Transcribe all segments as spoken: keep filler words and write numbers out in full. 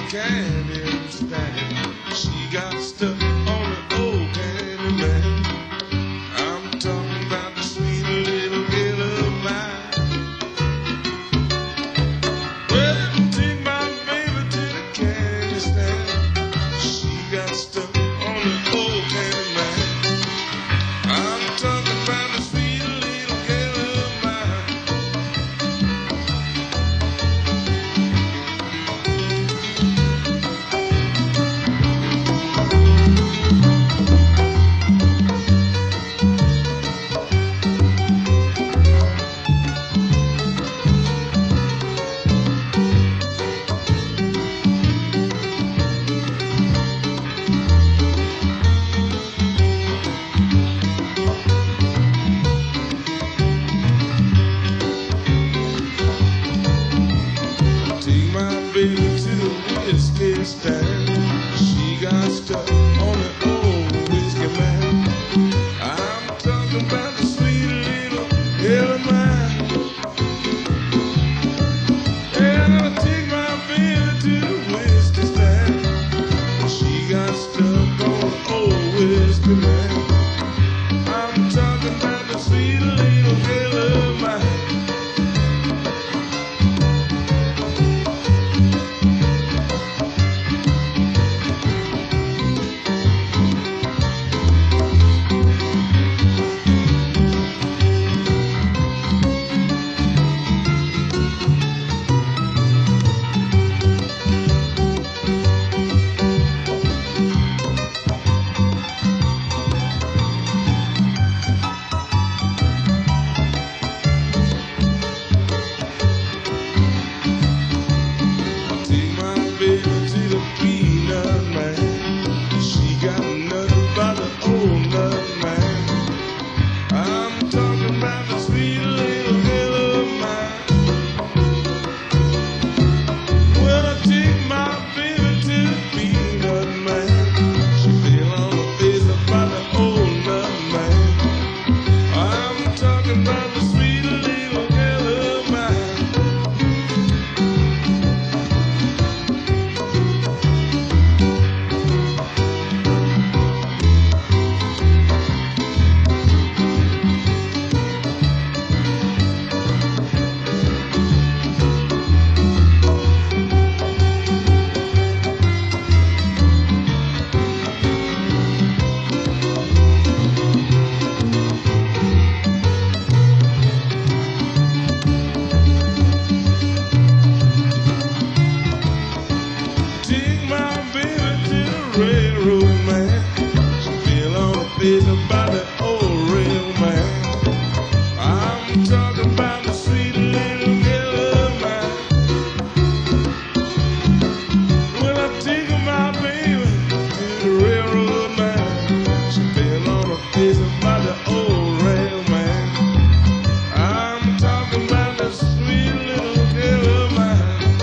candy stand. She got stuck on the old candy man. I'm talking about the sweet little girl of mine. Well, take my baby to the candy stand. She got stuck on the old candy man. I'm talking about the sweet little girl of mine. Take my baby to the whiskey stand. She got stuck on the old whiskey man. I'm talking about the sweet little girl of mine. Yeah, I take my baby to the whiskey stand. She got stuck on the old whiskey man. I'm talking about the sweet little girl of mine. Take my baby to the peanut man. She got nothing but the old nut man. I'm talking about the sweet little girl of mine. Well, I take my baby to the peanut man. She fell on her face about the old nut man. I'm talking about the sweet little girl of mine. Take my baby to the railroad man. She fell on her face about the old rail man. I'm talking about the sweet little girl of mine. Well, I take my baby to the railroad man. She fell on her face about the old rail man. I'm talking about the sweet little girl of mine.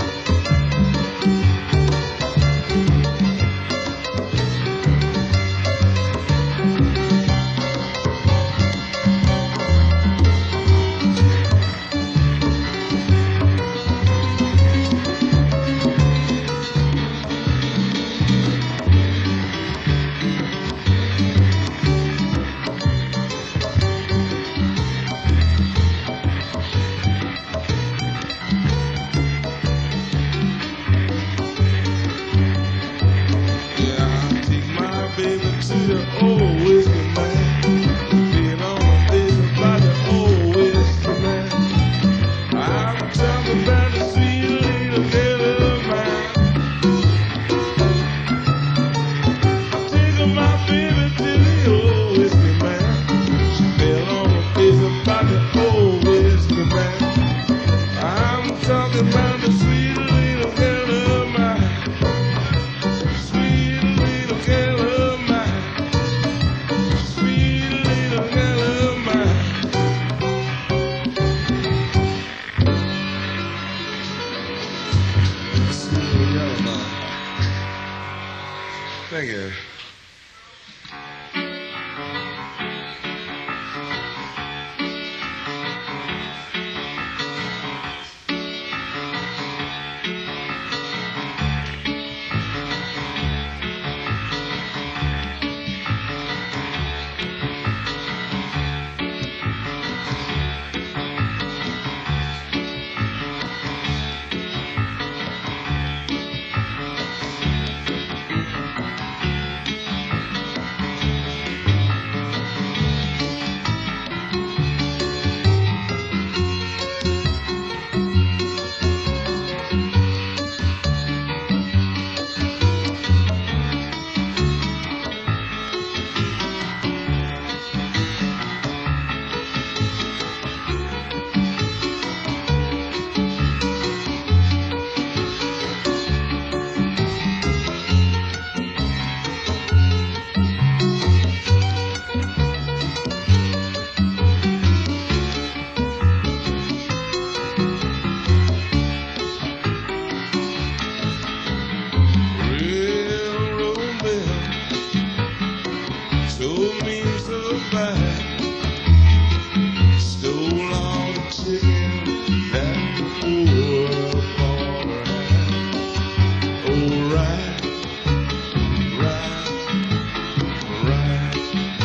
Yeah, I take my baby to the old whiskey man. Been on her face about the old whiskey man. I'm talking about the sweet little girl of mine. I take my baby to the old whiskey man. She fell on her face about the old whiskey man. I'm talking about the sweet little girl of mine. Sweet little girl of mine. Sweet little girl of mine. Sweet little girl of mine. Thank you. ride, ride, ride.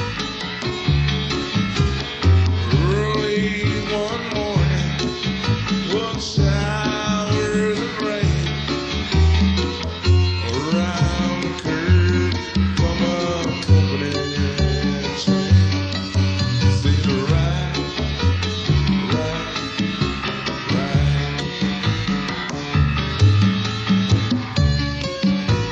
Early one morning, what showers of rain around the curve, come a company train. Say to ride, ride, ride.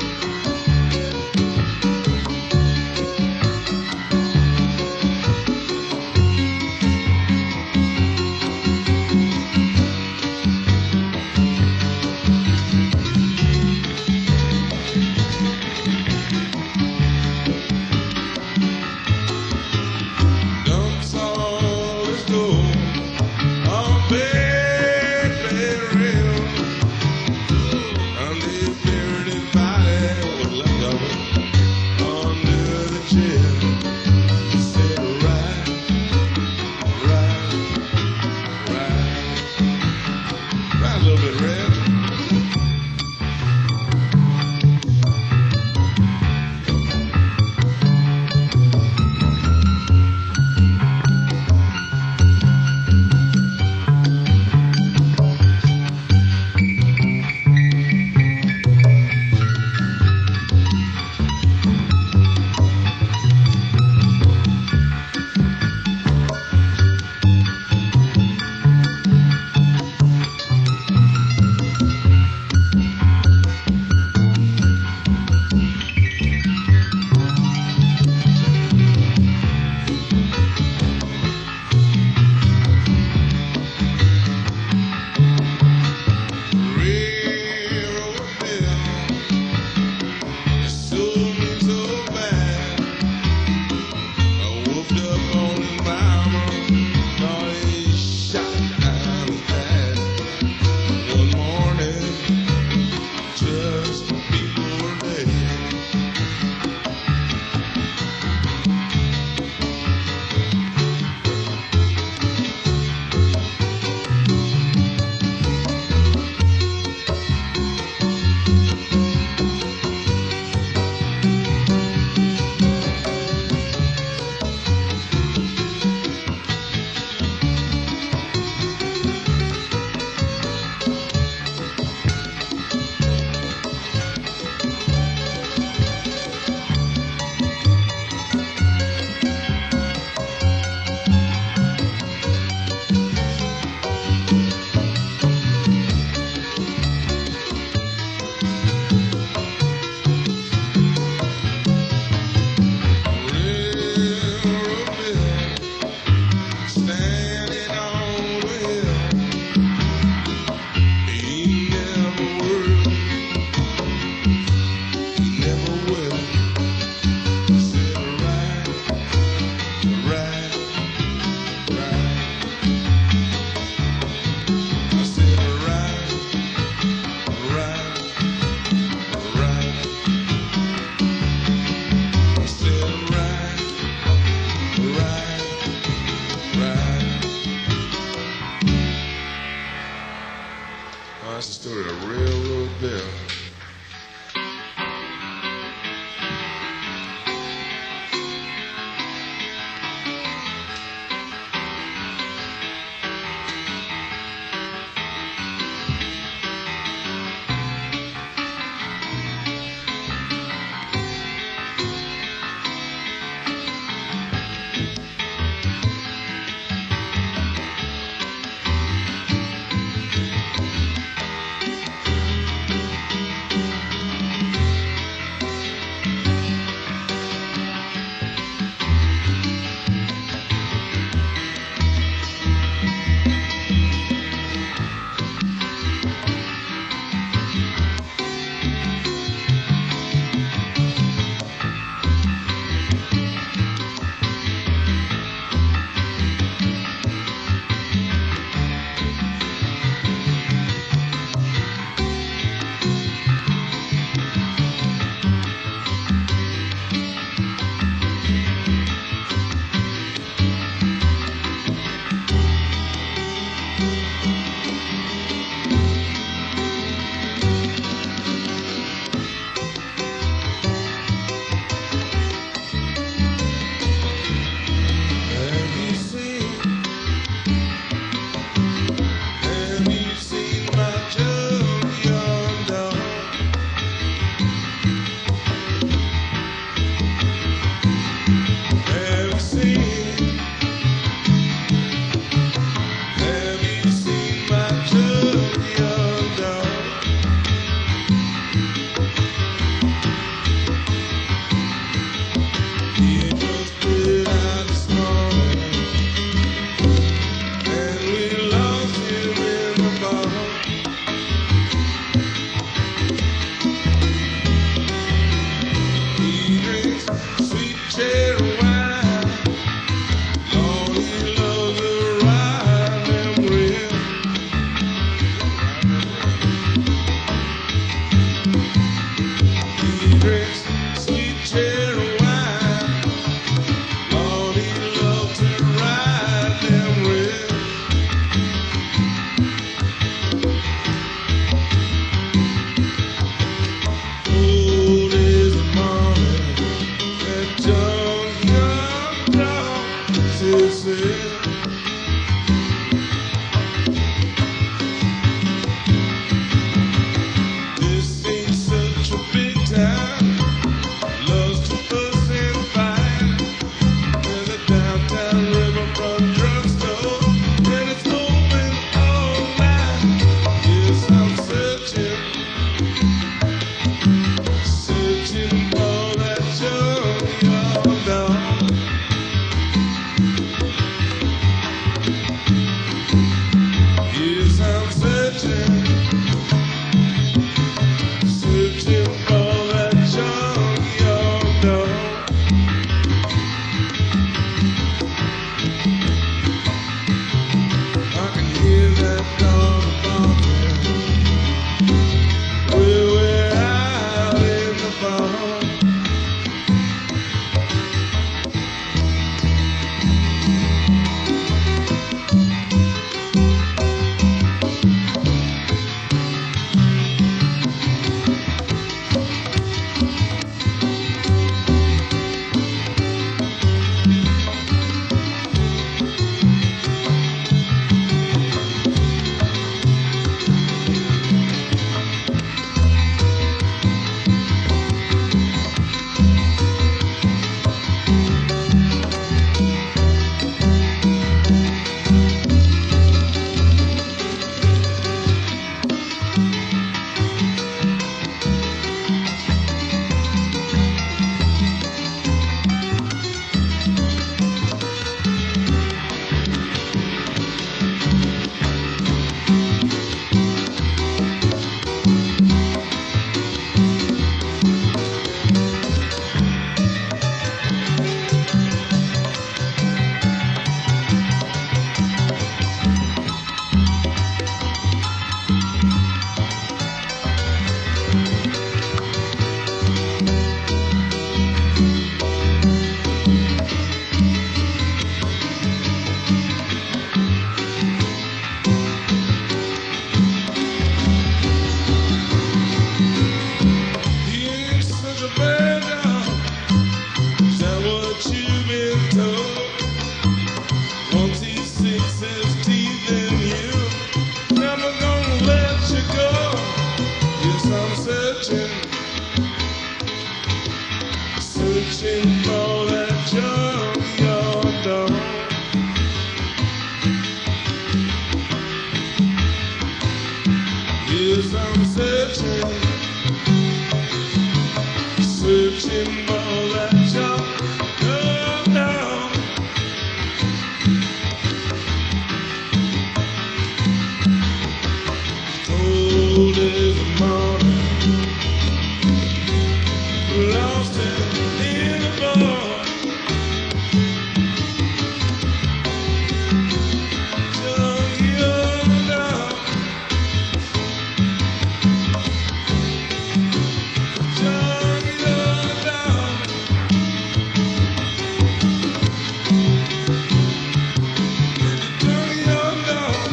drinks sweet cherry wine. Lord, he loved to ride them rails. Cold as the morning, that young, young dog said, said. This ain't such a big town. Loves to fuss and fight. There's a downtown riverfront drugstore, and it's open all night. Yes, I'm searching, searching for that young, young dog. Yes, I'm searching, searching for that young, young dog. I can hear that dog barking when we're out in the barn. He ain't such a bad dog. Is that what you've been told? Once he sinks his teeth in you, never gonna let you go. Yes, I'm searching, searching for that young, young dog. Yes, I'm searching, searching for that young, young dog. Cold as the morning, lost in the bar. Young, young dog, young, young dog. Young, young dog.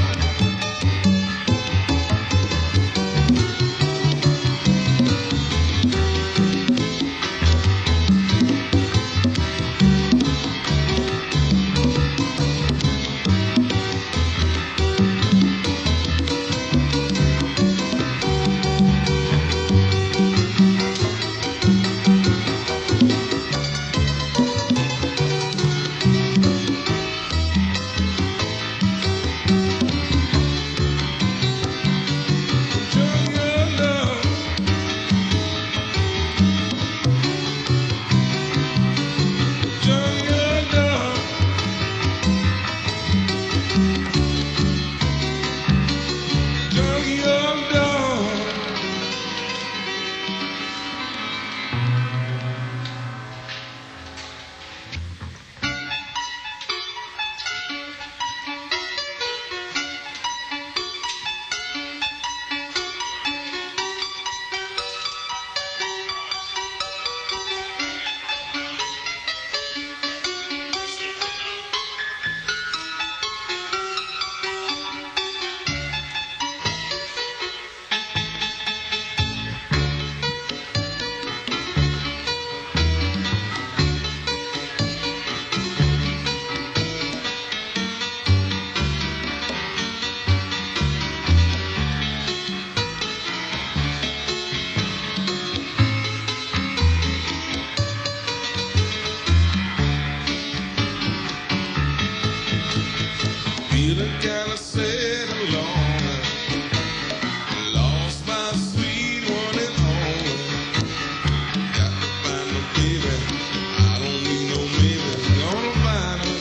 kinda sad and lonely. Lost my sweet one and only. Got to find my baby. I don't need no maybe. Gonna find her.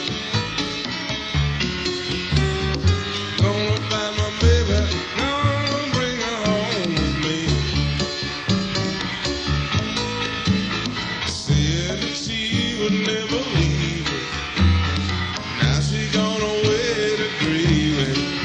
Gonna find my baby. Gonna bring her home with me. Said that she would never leave me. Now she gone away to grieving.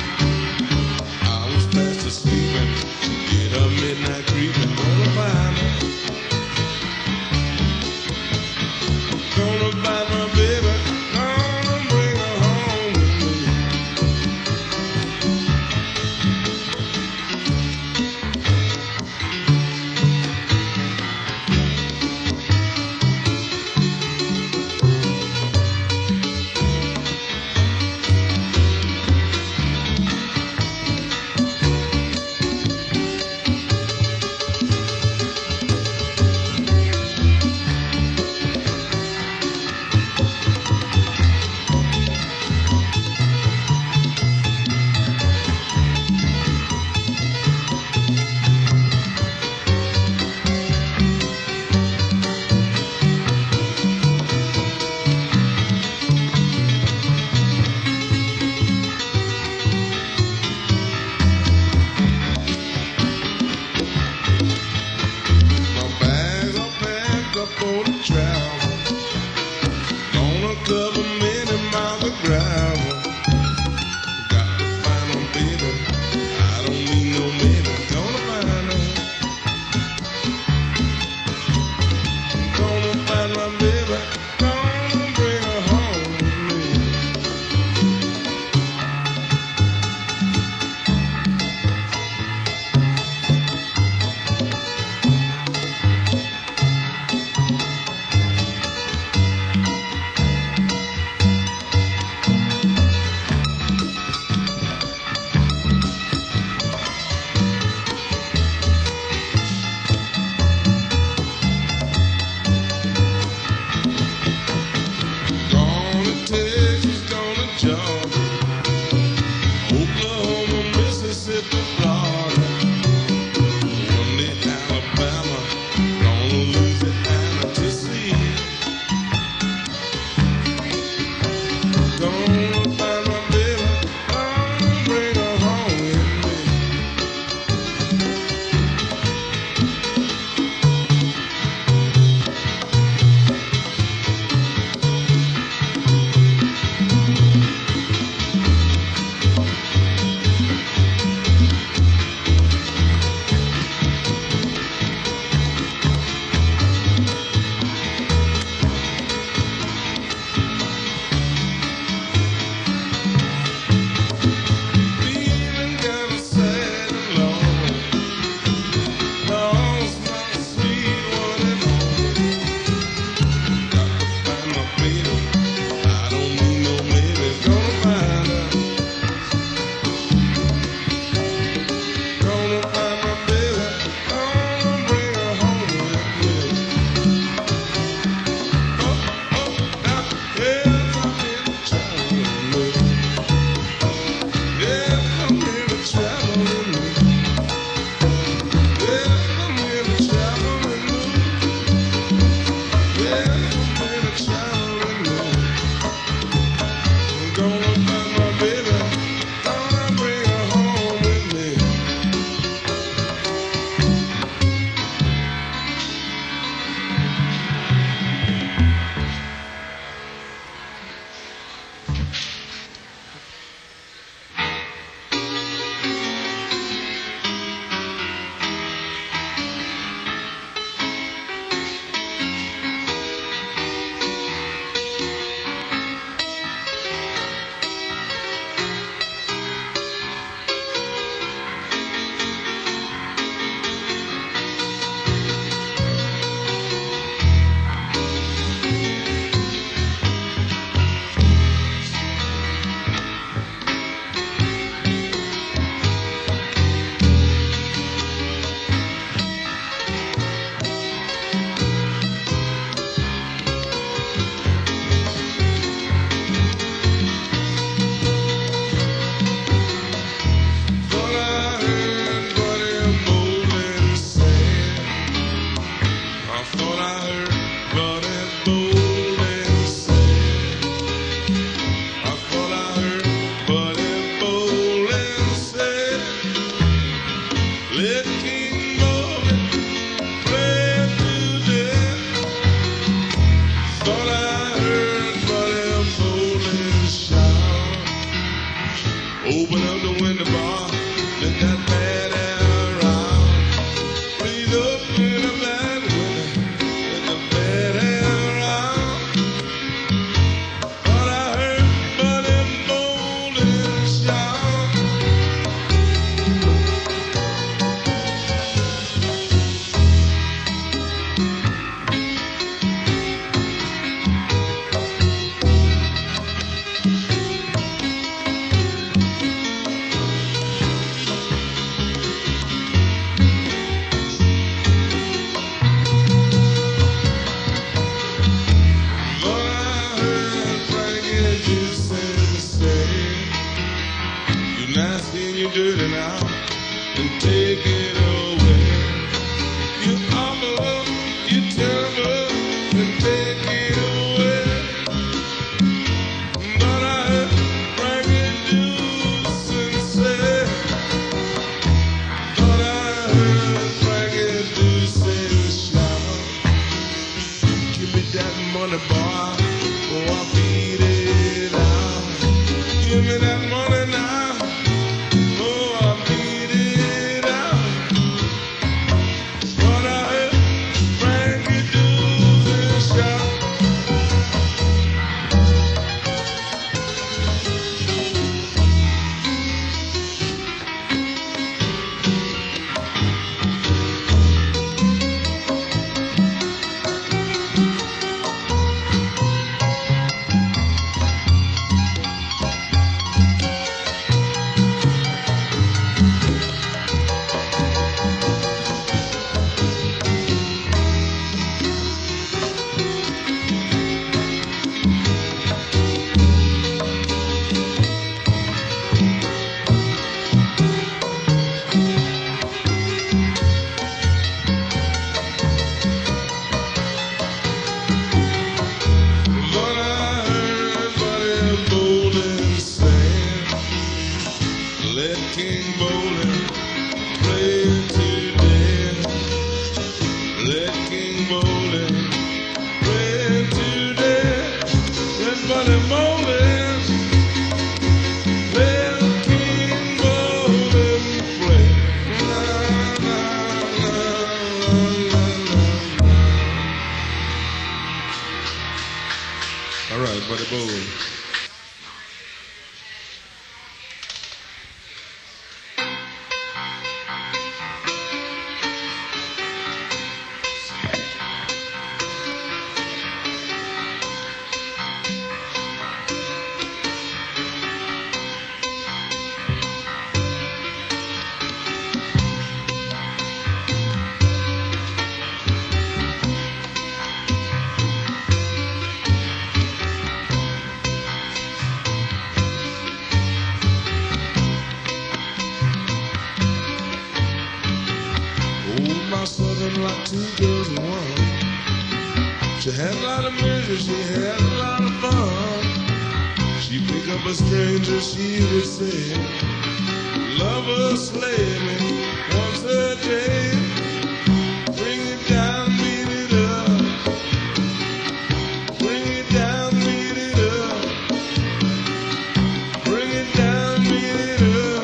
I thought I heard Buddy Bolden say. I thought I heard Buddy Bolden say, let King Bolden play today. Thought I heard Buddy Bolden shout, open up the window bar, let that bad air out. Please open up that window, let the bad air out. Thought I heard Buddy Bolden shout. You dirty now and take it away. You awful, you terrible, and take it away. But I heard Frankie Deuce say, but I heard Frankie Deuce shout, give me that money, boy, oh I beat it out. Give me that money now. Let King Bolden play today. Let King Bolden play today. Let Buddy Bolden, let King Bolden play. La, la, la, la, la. All right, Buddy Bolden. My southern like two girls in one. She had a lot of misery, she had a lot of fun. She pick up a stranger, she would say, lover, slay me once a day. Bring it down, beat it up. Bring it down, beat it up. Bring it down, beat it up.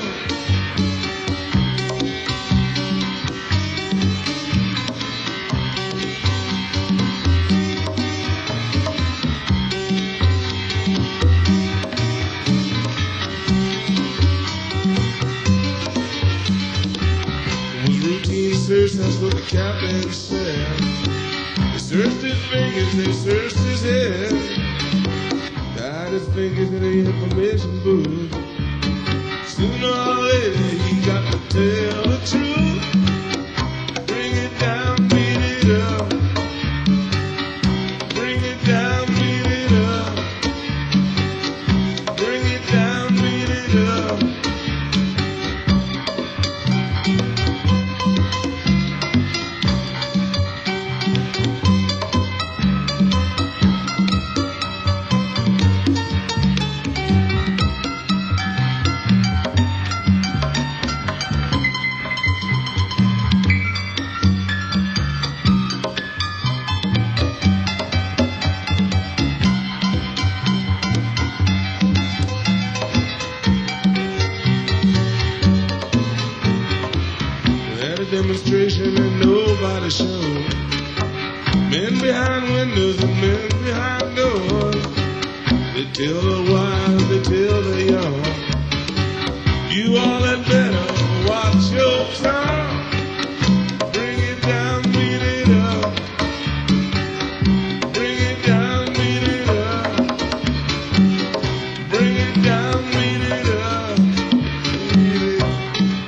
Search, that's what the captain said. They searched his fingers, they searched his head. Tied his fingers in the information booth. Sooner or later he got to tell the truth. Bring it down, beat it up. Bring it down, beat it up. Bring it down, beat it up. Men behind windows and men behind doors. They tell the wise, they tell the young. You all had better watch your tongue. Bring it down, beat it up. Bring it down, beat it up. Bring it down, beat it up. Beat it up.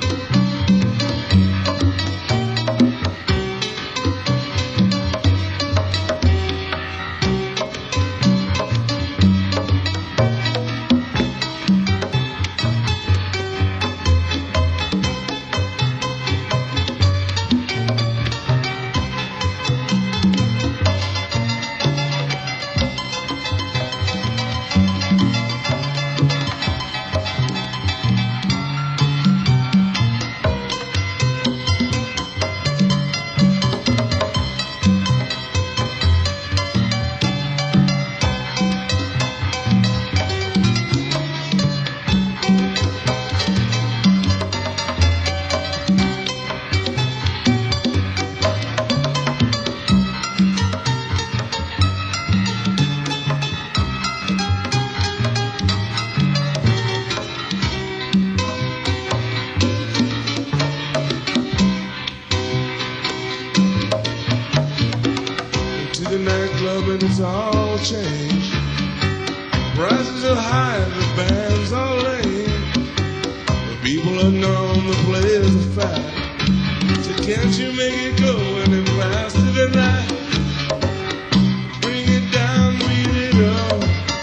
To the nightclub and it's all changed. Prices are high and the bands are lame. The people are numb, the players are fat. So can't you make it go any faster than that? Bring it down, beat it up.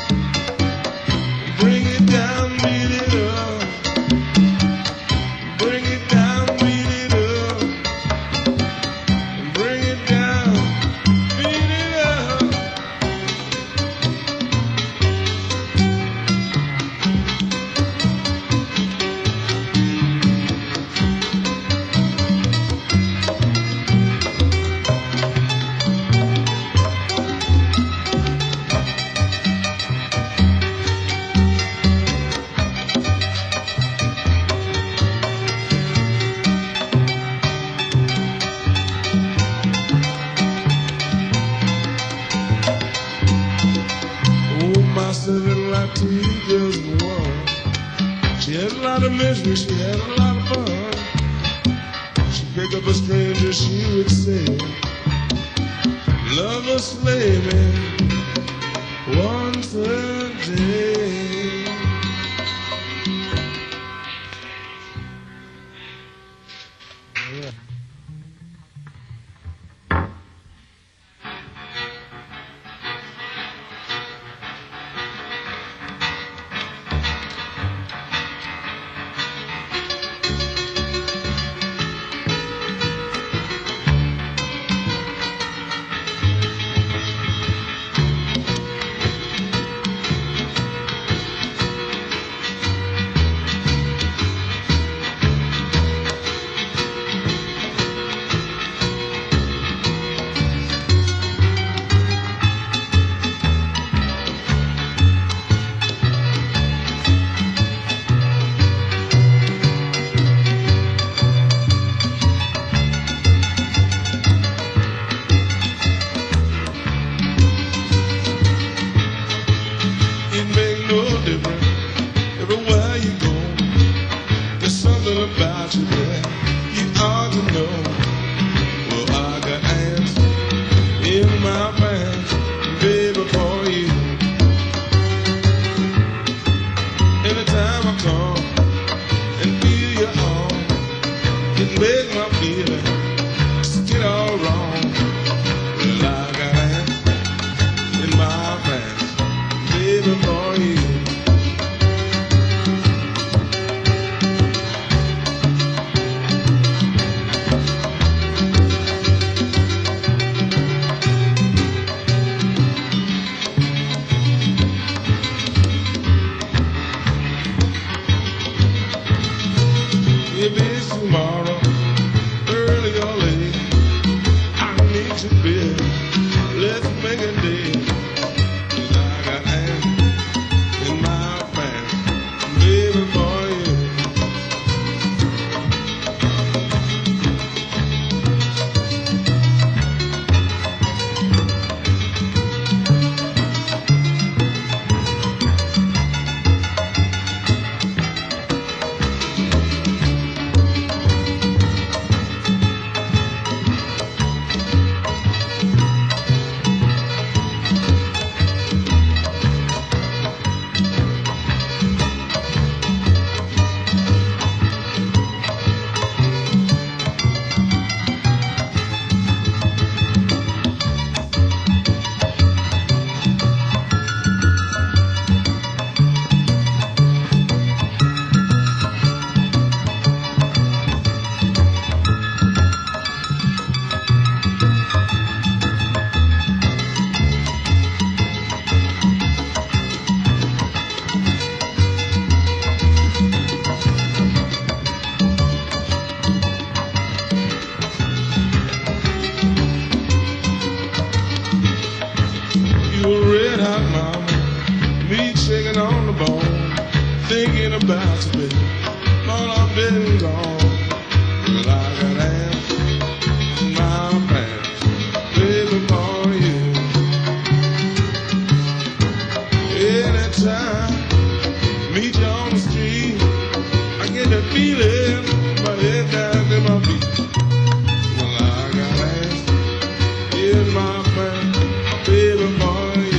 Bring it down, beat it up. Bring it down, beat it up. Bring it down. My seven Latin girls in one. She had a lot of misery, she had a lot of fun. She'd pick up a stranger, she would say, love or slay me once a day. Yeah. about you, baby. Lord, I'm dead and gone. But I got ass in my pants, baby, for you. Anytime meet you on the street, I get that feeling, my head down in my feet. Well, I got ass in my pants, baby, for you.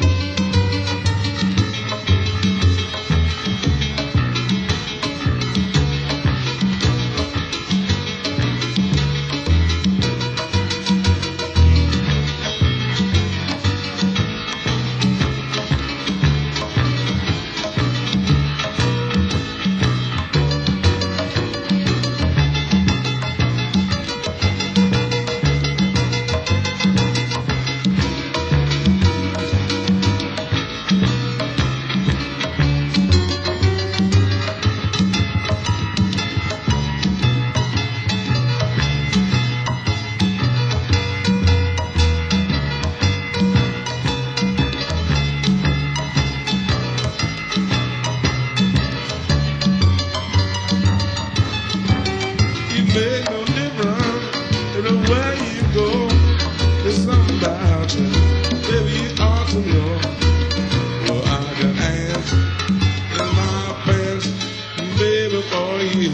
Make no difference in the way you go. There's something about you, baby, you ought to know. Well, I got ants in my pants, baby, for you.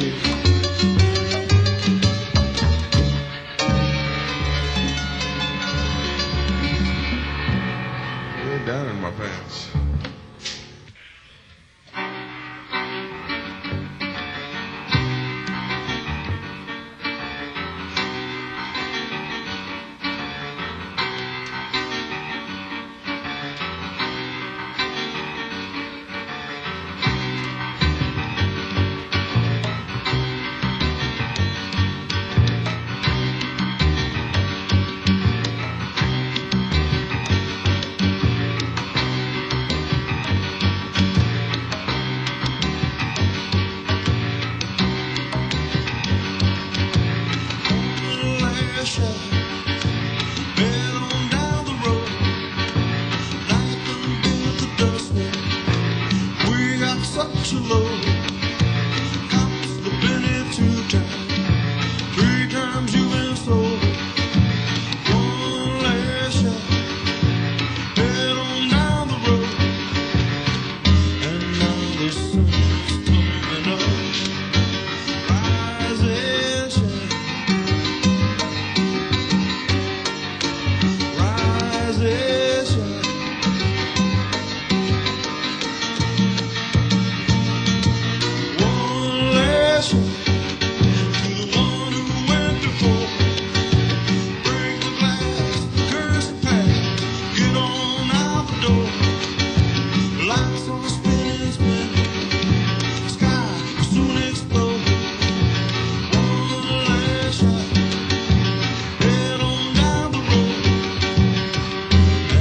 They're down in my pants. Such a load, cops the penny two times, three times you've been sold. One last shot, head on down the road, and now the sun's coming up. Rise and shine, rise and shine. To the one who went before, break the glass, curse the past, get on out the door. Lights on spinning, spinning, sky will soon explode. One last shot, head on down the road,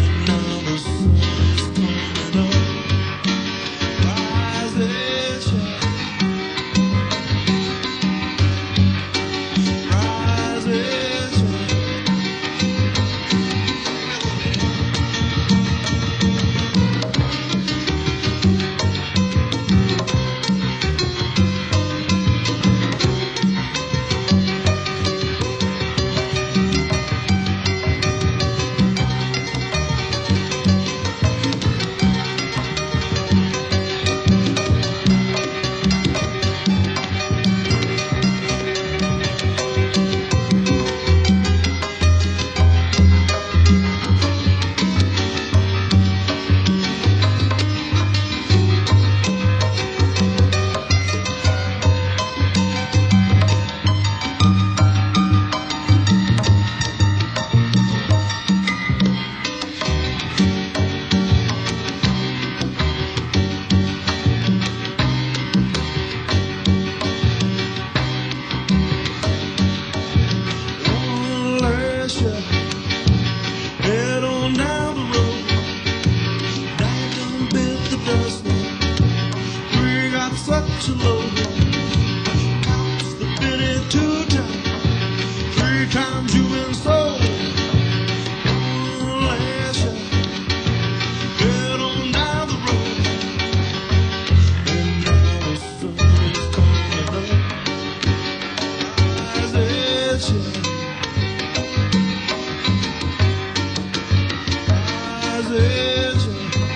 possession.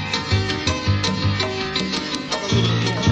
Have a little more.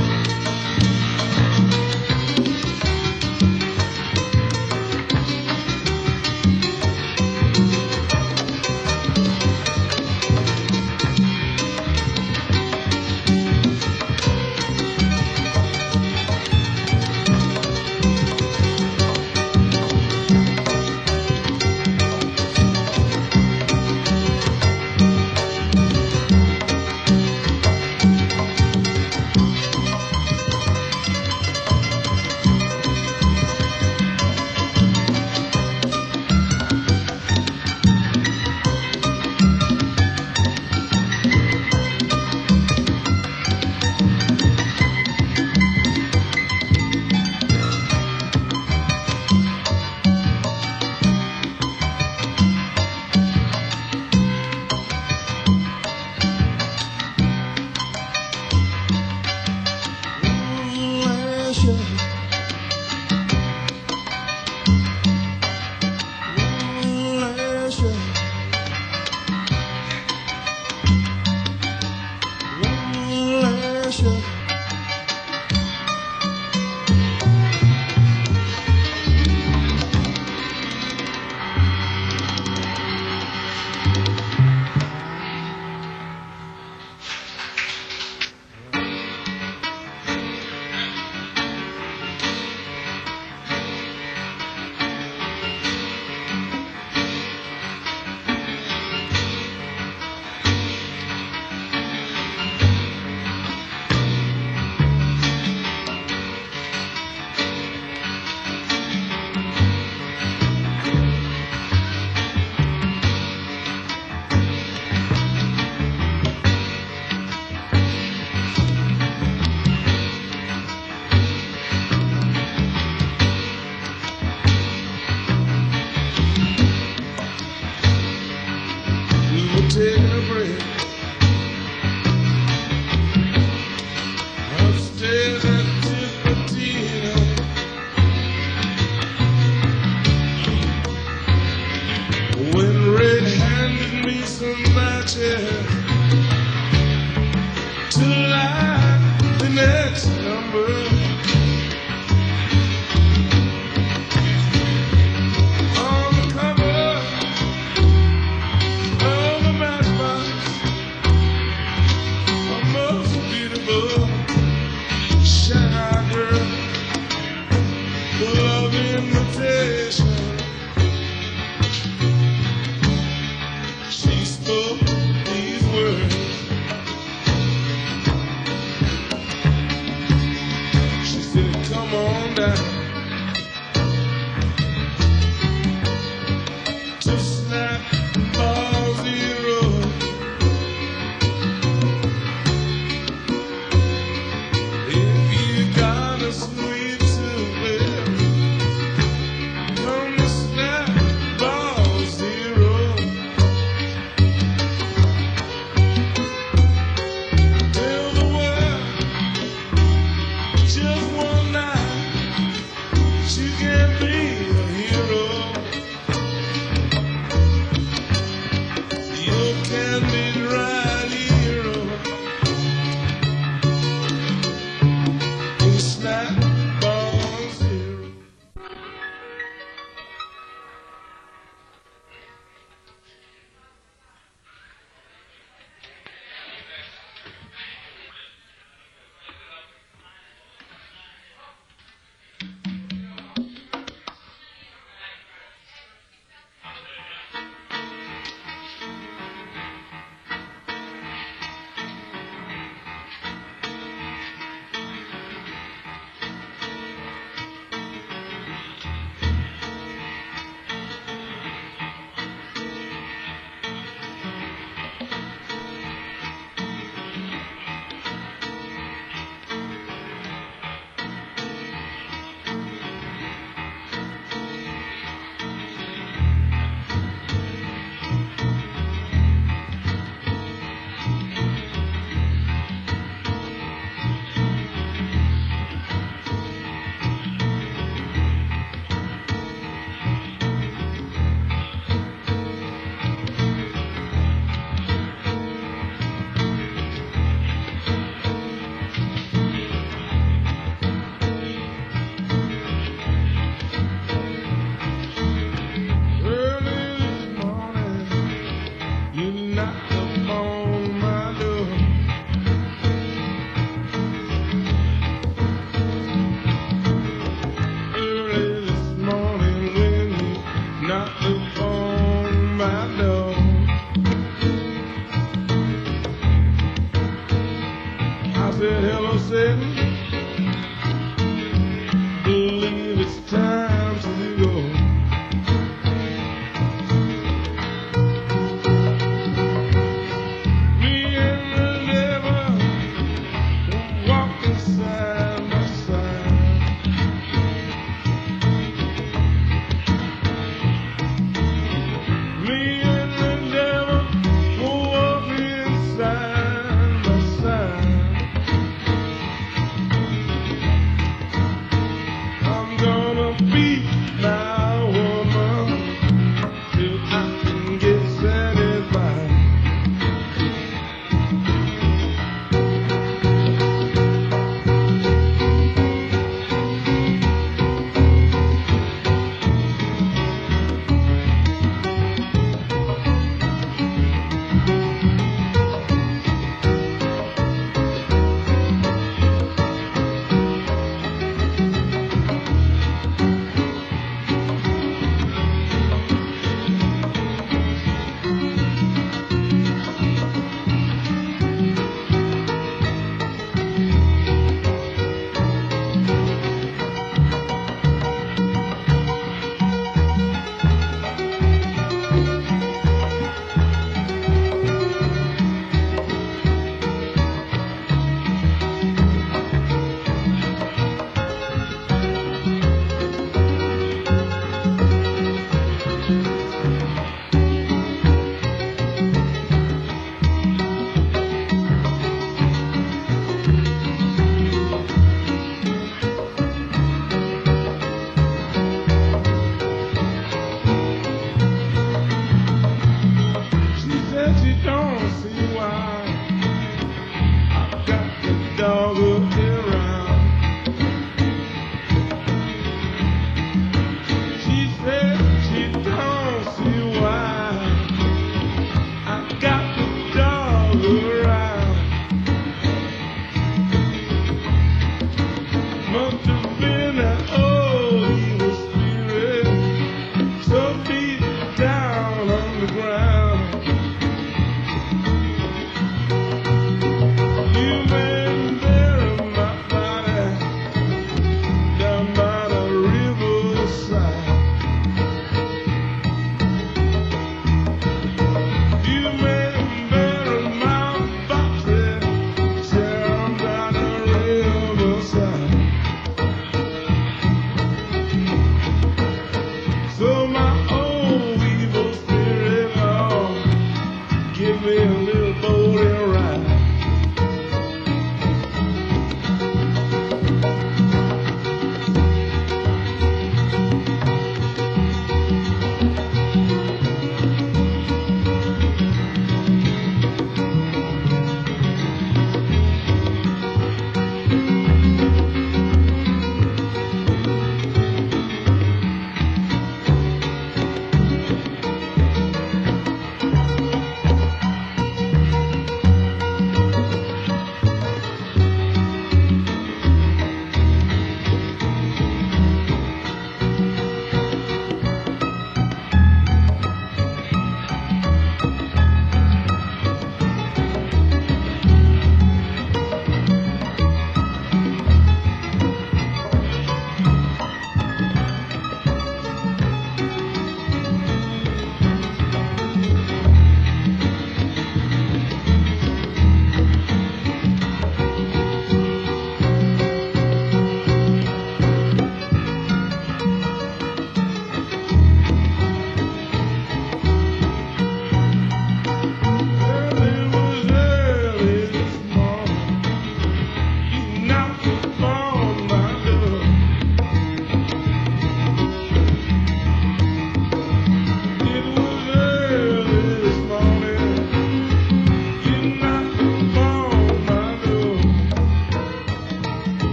Taking a break upstairs at Tipatina, when Red handed me some matches to light the next number. On the cover of a matchbox, a most beautiful Shanghai girl, love invitation. She spoke these words. She said, "Come on down to Snap Ball Zero. If you got a sweet tooth, come to Snap Ball Zero. Tell the world just one night you can be a hero. You can be right hero in Snap Ball Zero." knocked upon my door. Early this morning when he knocked upon my door. I said, hello, Satan. Believe it's time to go. Me and the devil walking side by side. Me and the devil walking side by side. I'm gonna beat my woman till I can get satisfied. She said she don't see why I've got the dog around. She said she don't see why I got the dog around. Must have been an old evil spirit, so deep down on the ground.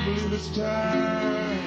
believe it's time.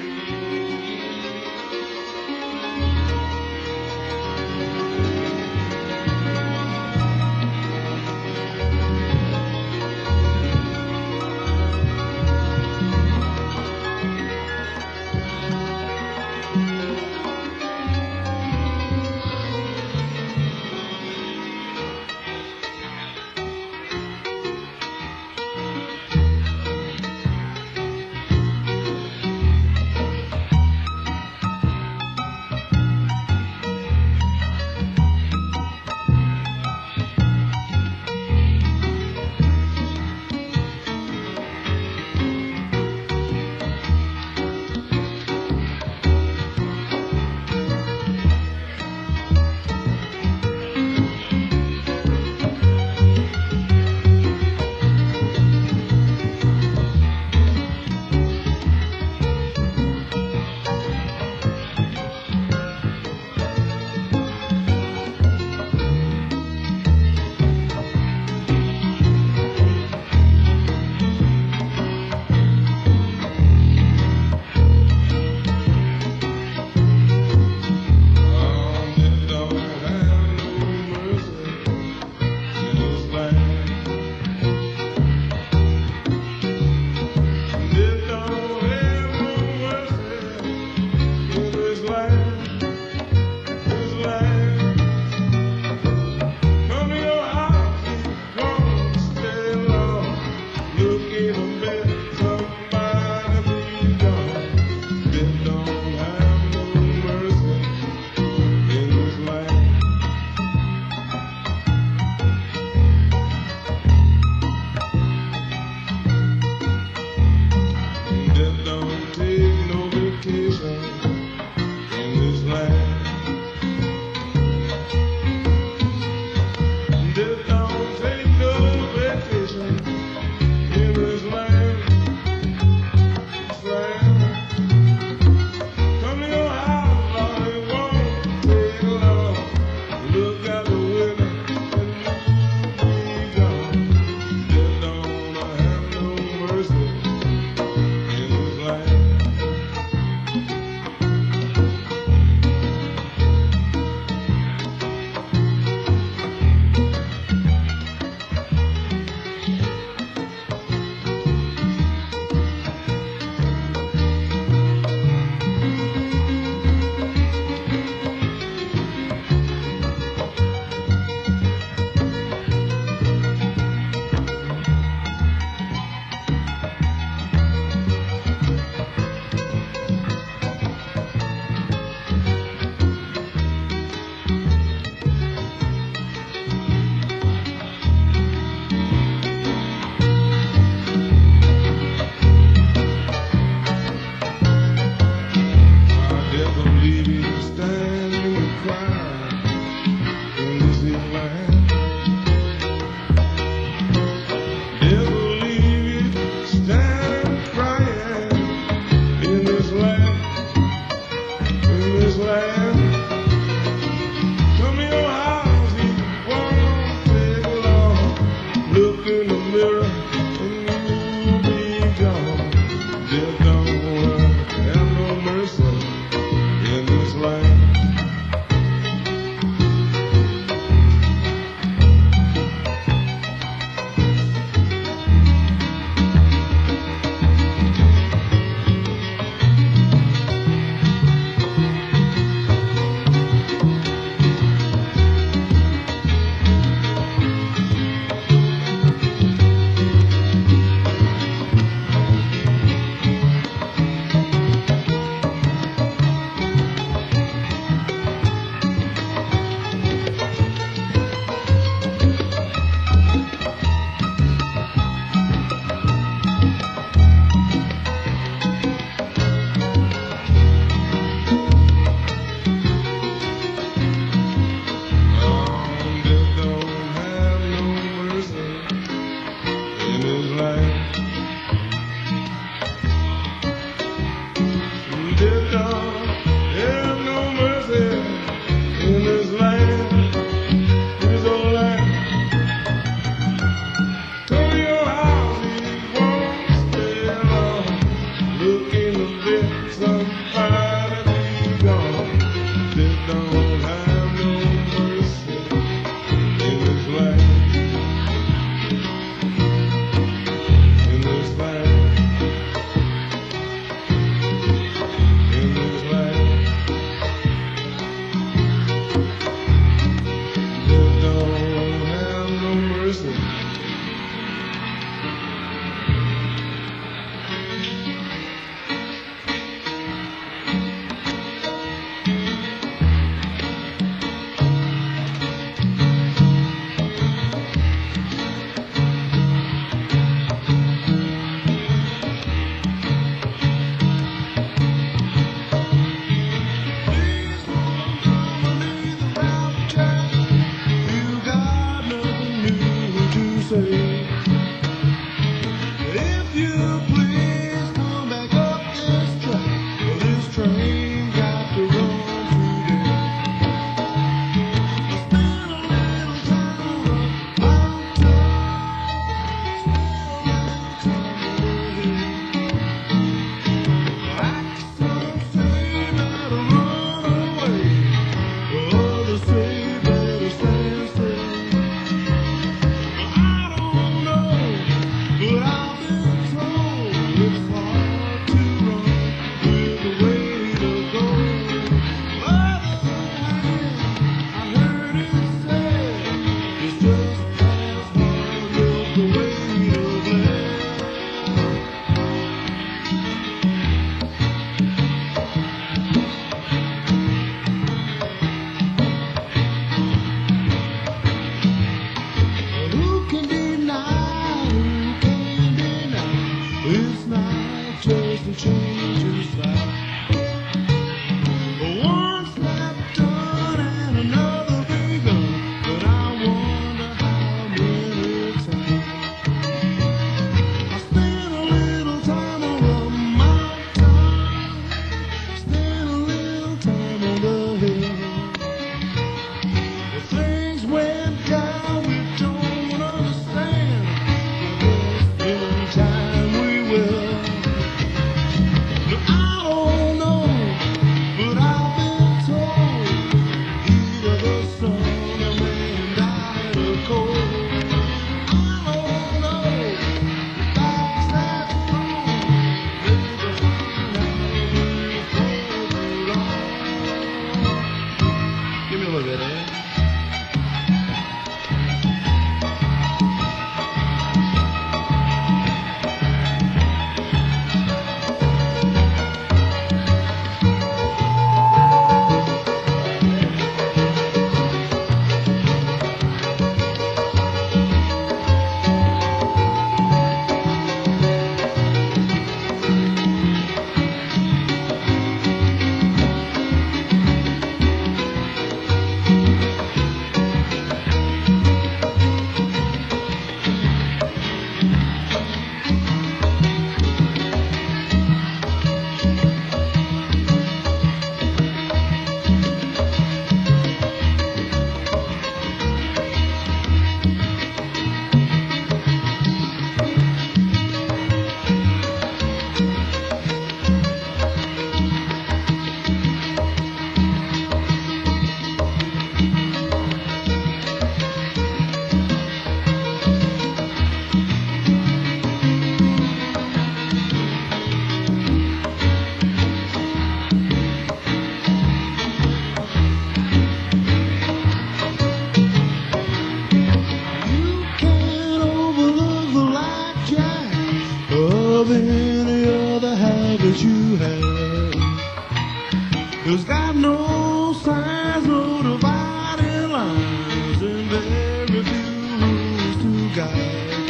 It's got no signs, no dividing lines, and very few rules to guide.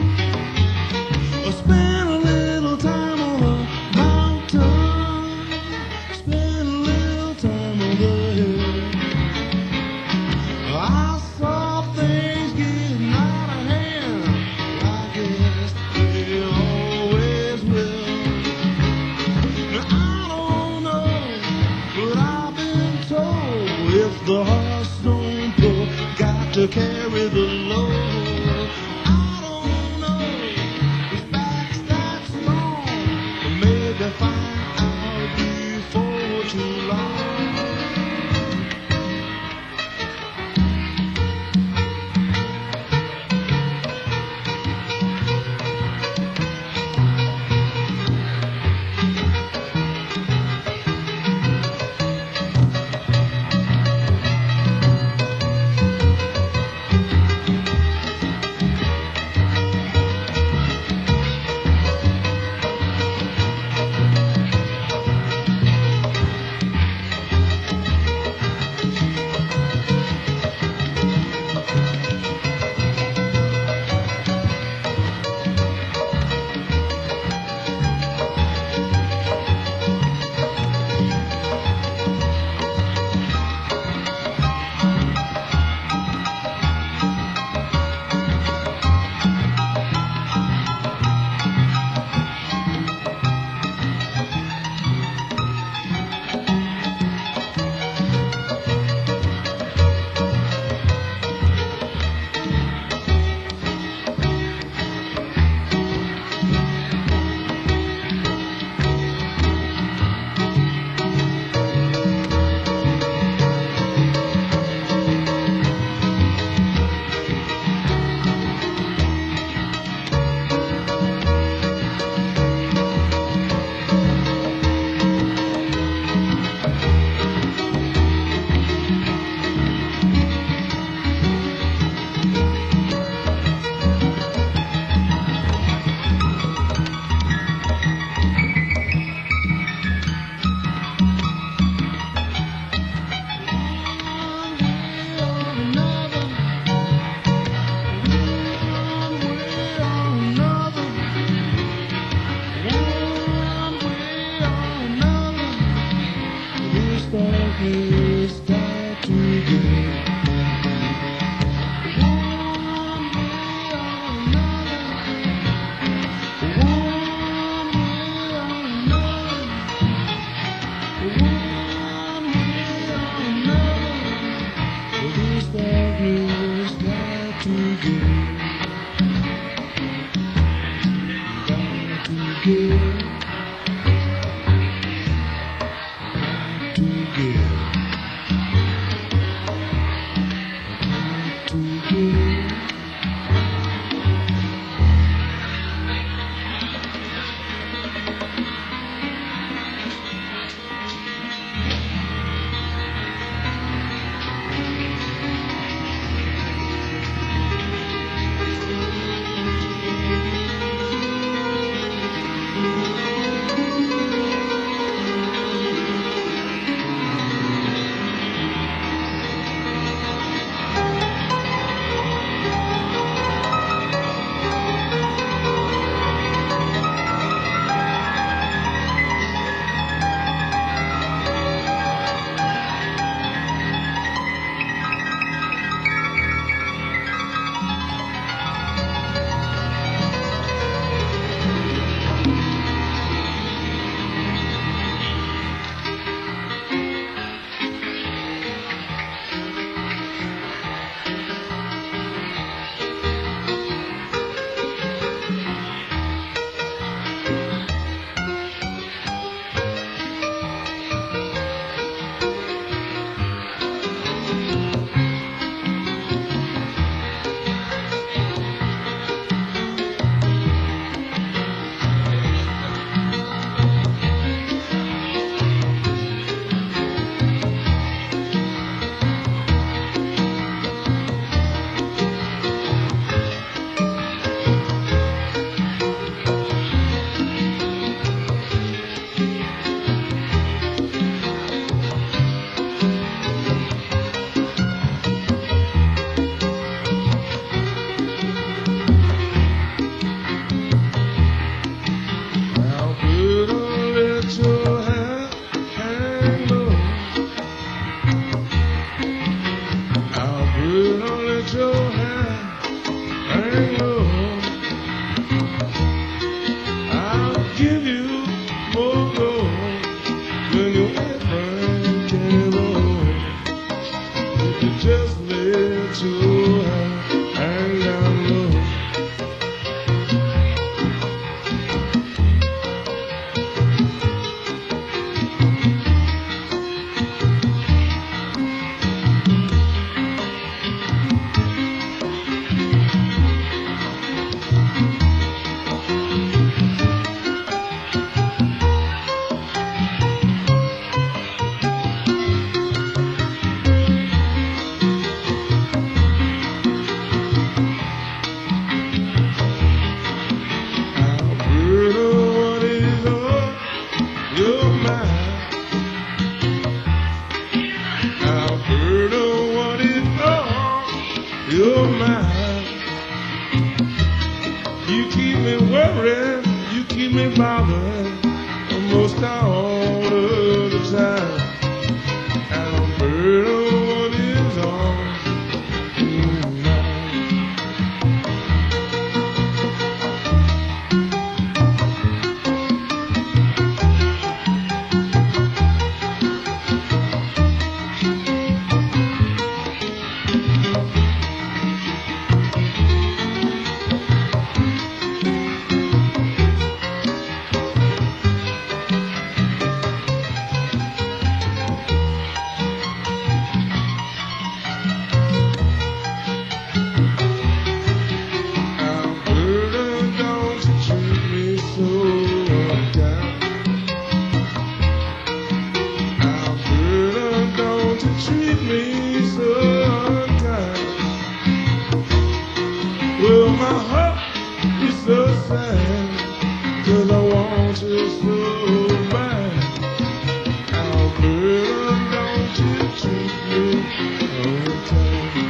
I spent a little time on the mountain, spent a little time on the hill. I saw things getting out of hand, I guess they always will. Now, I don't know, but I've been told if the horse don't pull, got to carry the load. I don't know, his back's that good. Too good. Too good. You're mine. You keep me worried, you keep me bothered most all of the time. I'm afraid of what is on your mind. Treat me so unkind. Well, my heart is so sad, 'cause I want you so bad. Alberta, don't you treat me unkind.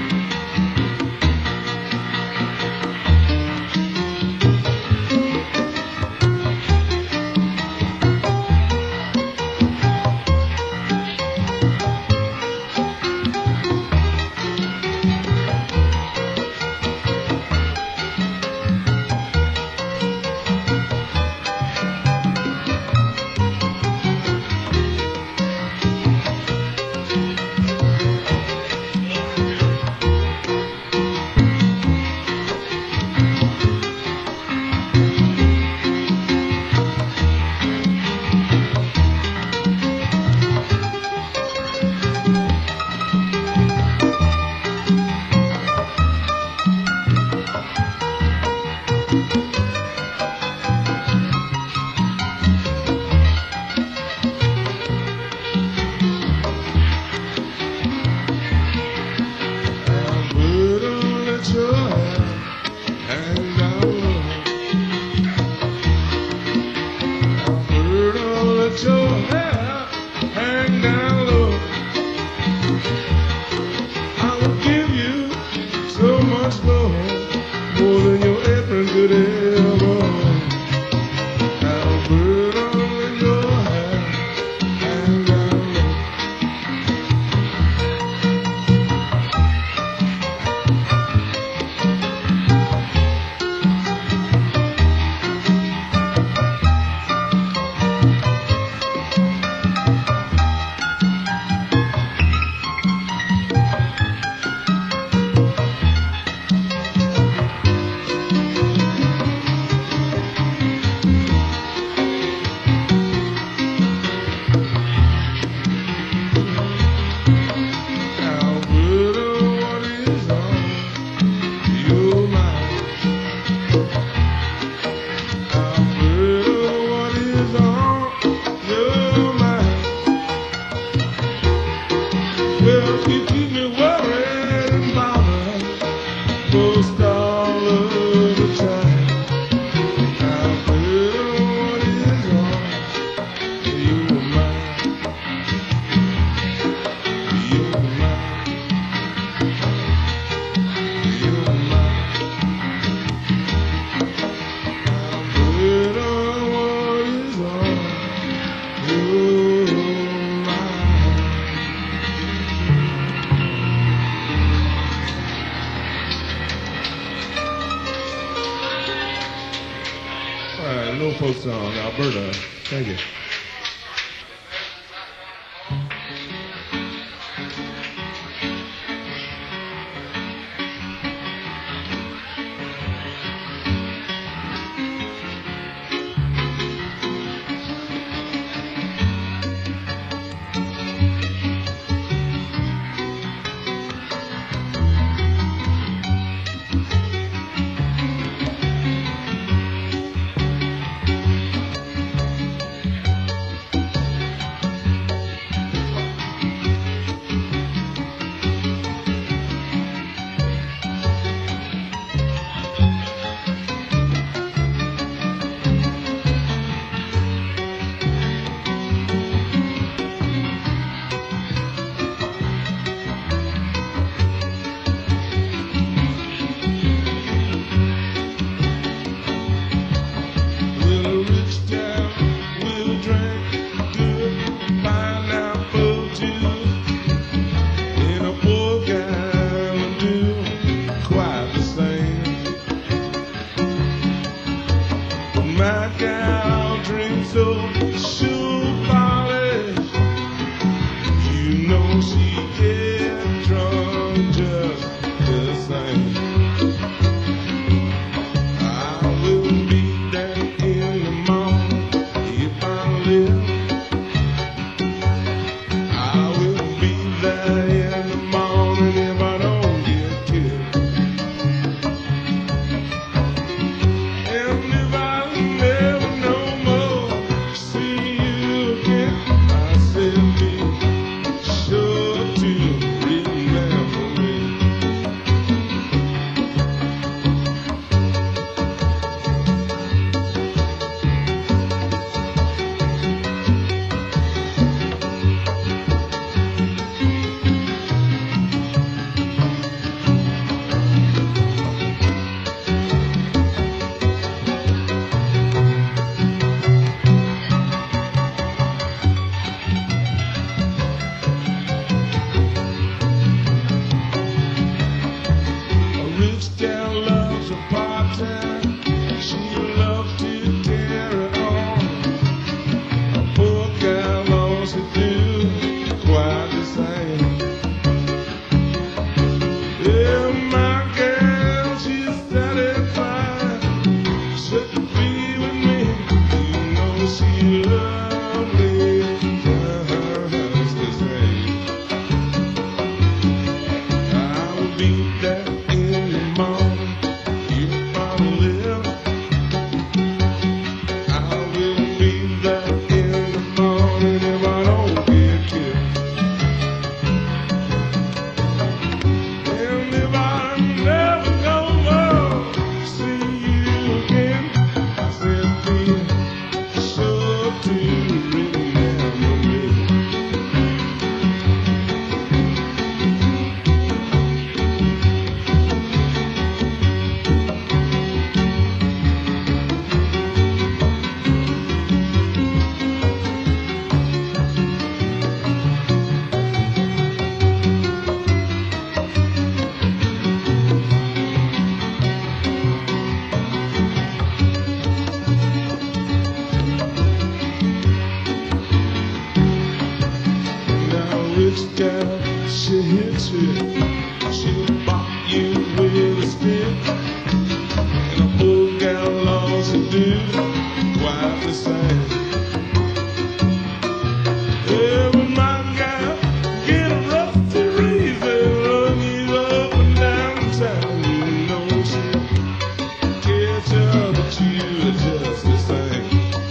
let your hair hang down low. I will give you so much more, more than your apron could ever. I'll put on your hair hang down low. No folk song, Alberta. Thank you. To rich gal, she hits you. She'll bop you with a stick. And a poor gal, all she do, quite the same. Yeah, when my gal get a rusty razor, run you up and down town, you know she'll catch up with you just the same.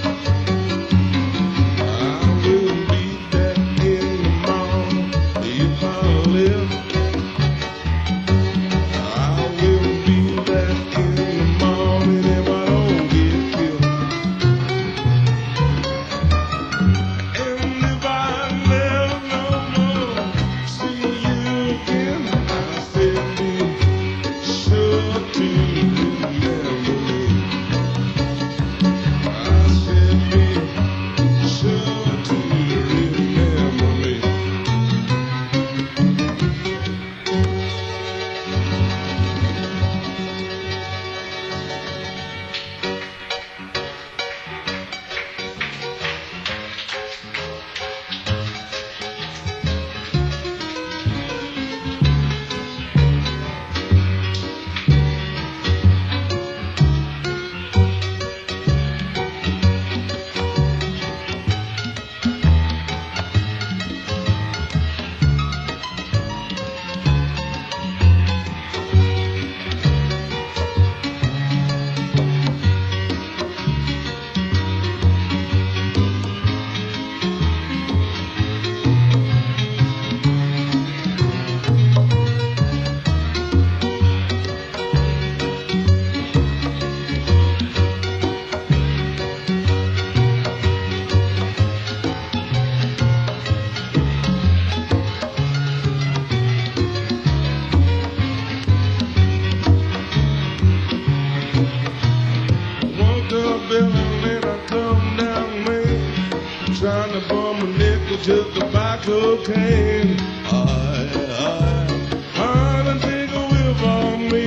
Trying to bum a nickel just to buy cocaine. I, I, honey, take a whiff on me.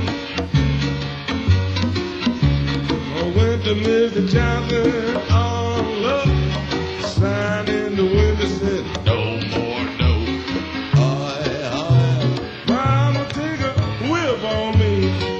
I went to Mister Johnson all up, signed in the window, said no more, no. I, I, mama, take a whiff on me.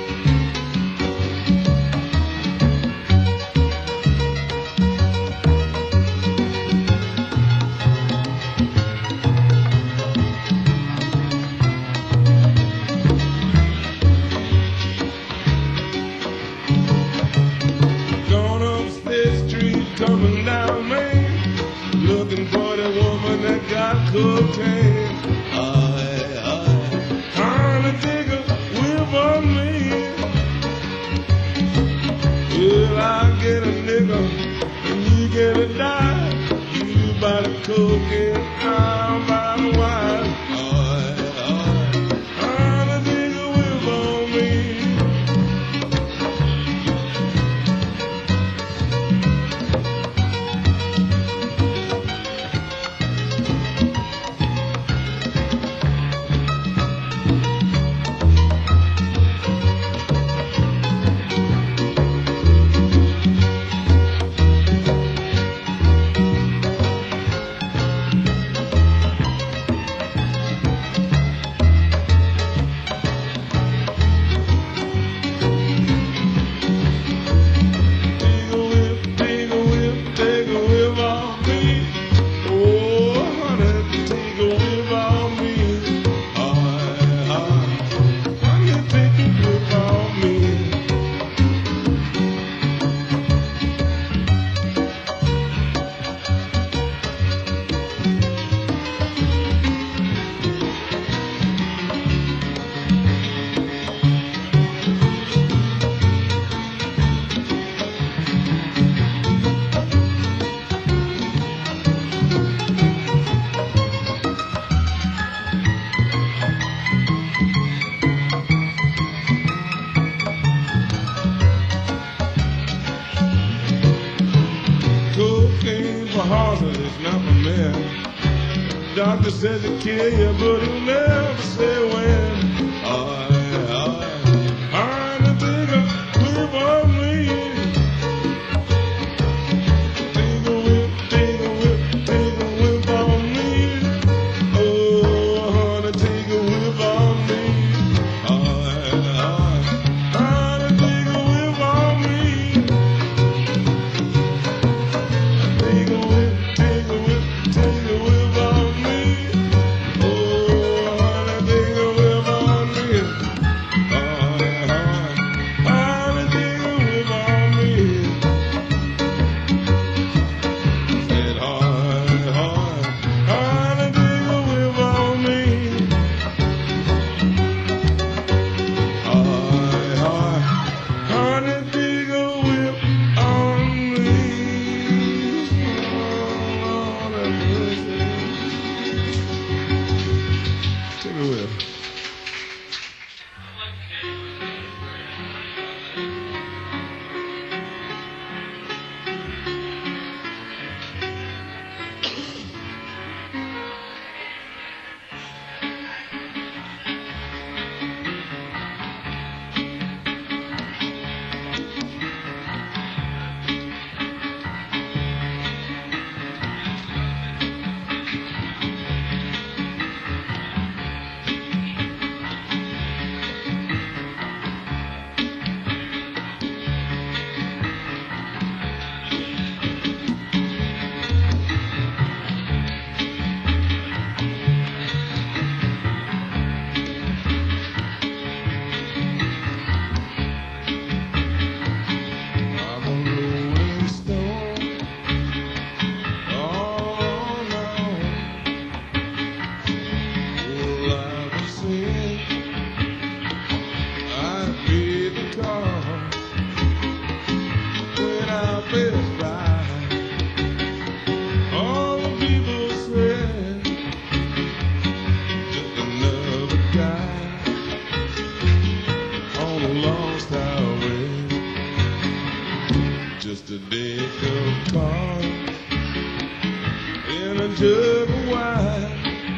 Coming down Main, looking for the woman that got cocaine. I, I, honey, take a whiff on me. Well, I get a nickel and you get a dime. You buy the cocaine, I'll buy the wine. I, I, honey, take a whiff on me. Doctor says it kill you, but he'll never say when. I, I, I'm a digger, whip on me. Take a whip, take a whip, take a whip on me. Oh, heart in a jug of wine.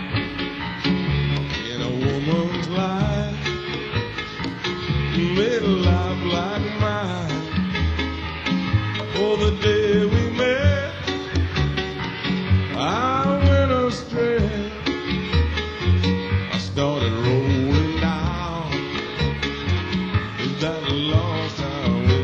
In a woman's life, made a life like mine. For the day we met, I went astray. I started rolling down that lost highway.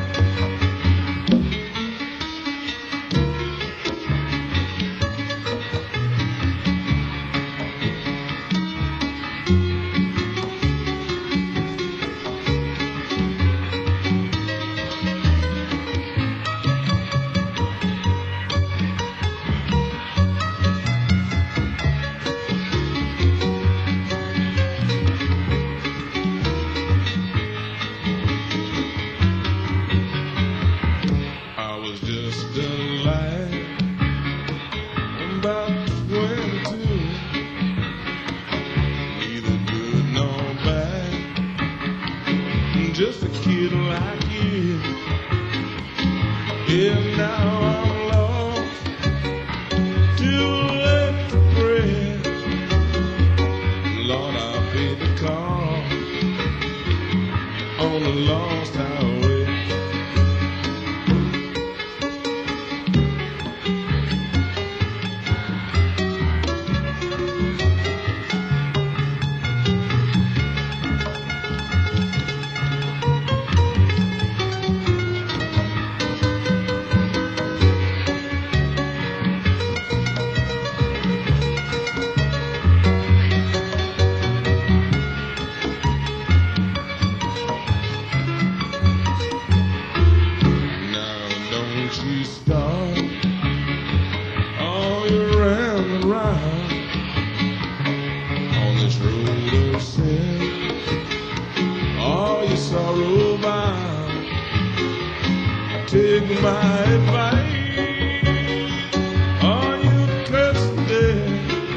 I was just a lad, about twenty-two, neither good nor bad, just a kid like you. Yeah, now I'm lost, too late to pray. Lord, I paid the cost on the lost highway. You start all you round and round on this road of sin, all your sorrow bound. Take my advice, all you cursed dead,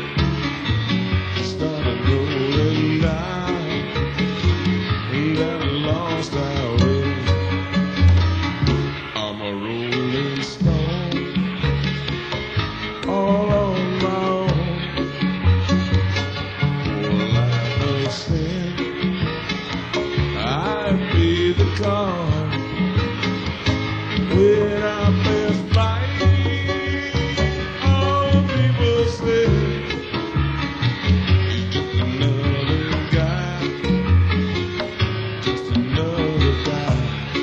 started rolling down that lost highway. I'm a rolling stone, all on my own. For life of sin, I pay the cost when I pass by. All people say he's just another guy, just another guy,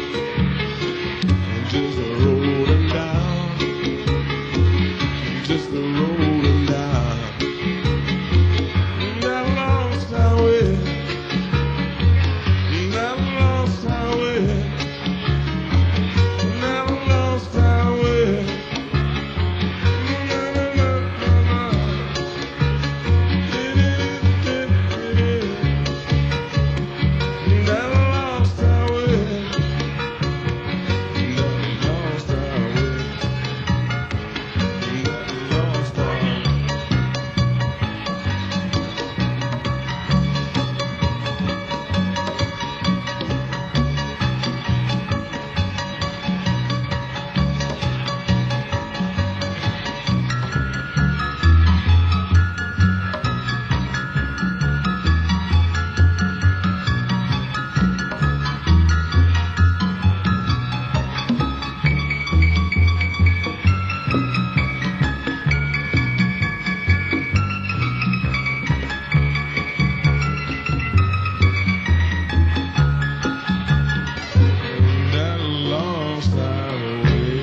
and just a rolling down, just a rolling down that lost highway, that lost highway, that lost highway. Na, na, na, na, na. That lost highway, that lost highway, that lost highway. That lost highway.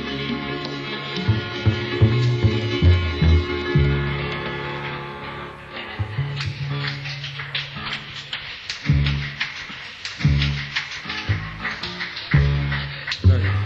Thank you.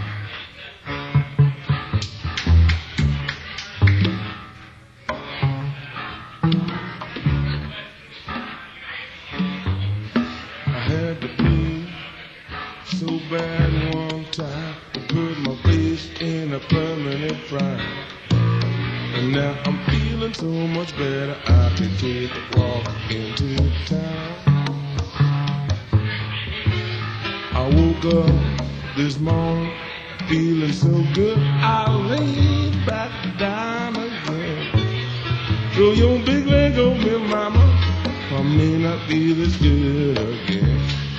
I had to be so bad one time to put my face in a permanent frown. And now I'm feeling so much better, I can take a walk into town. I woke up this morning feeling so good, I lay back down again. Throw your big leg over me, mama, I may not be this good again.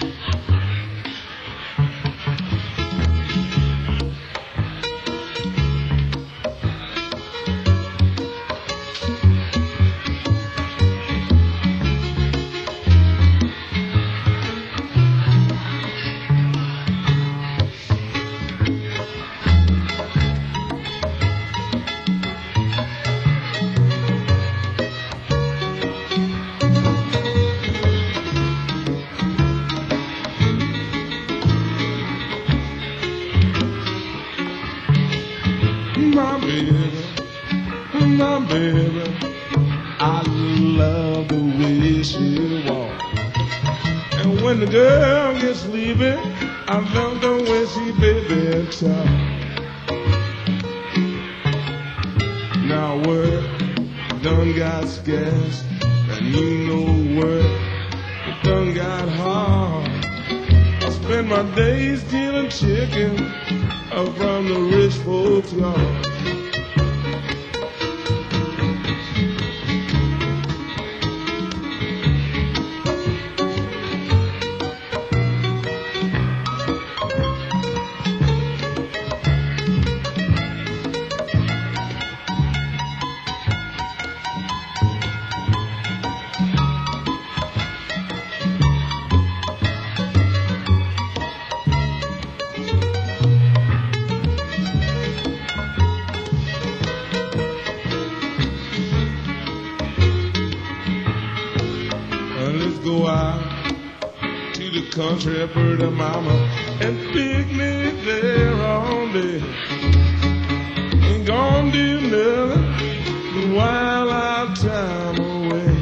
My baby, my baby, I love the way she walks. And when the girl gets sleepy, I love the way she baby talk. Now work done got scarce, and you know work it done got hard. I spend my days stealing chicken up from the rich folks' yard. Let's go out to the country, pretty mama, and picnic there all day. Ain't gonna do nothing but while our time away.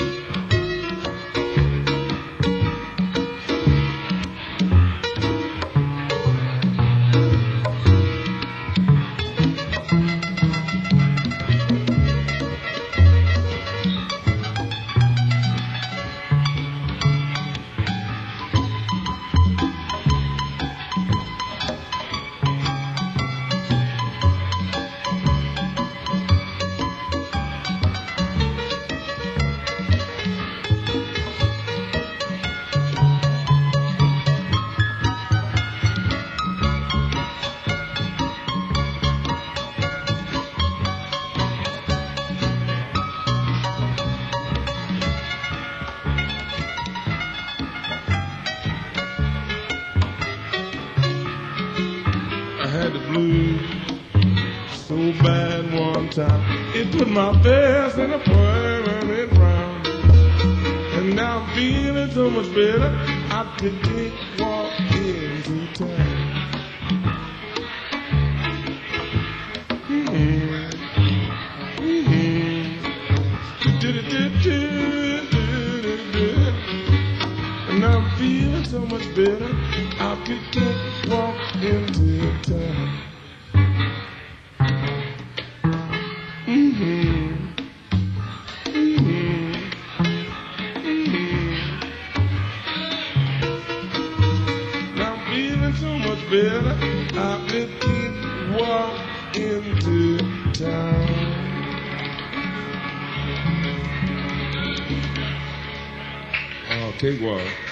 I had the blues so bad one time, it put my face in a permanent round. And now I'm feeling so much better, I could take walk into town. Mm-hmm. Mm-hmm. Do-do-do-do-do-do-do. And now I'm feeling so much better, I could take walk into town. Mm-hmm. Mm-hmm. Mm-hmm. Now I'm feeling so much better, I could keep walk into town. Oh, cakewalk.